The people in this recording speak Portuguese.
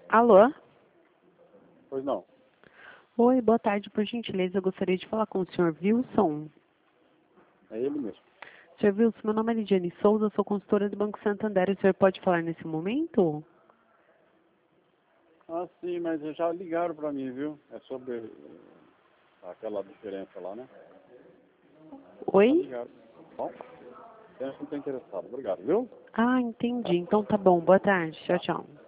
Alô? Pois não. Oi, boa tarde. Por gentileza, eu gostaria de falar com o senhor Wilson. É ele mesmo. Senhor Wilson, meu nome é Lidiane Souza, sou consultora do Banco Santander. O senhor pode falar nesse momento? Ah, sim, mas já ligaram para mim, viu? É sobre aquela diferença lá, né? Já Oi? ligaram. Bom, eu não estou interessado. Obrigado, viu? Ah, entendi. Então tá bom. Boa tarde. Tchau, tchau.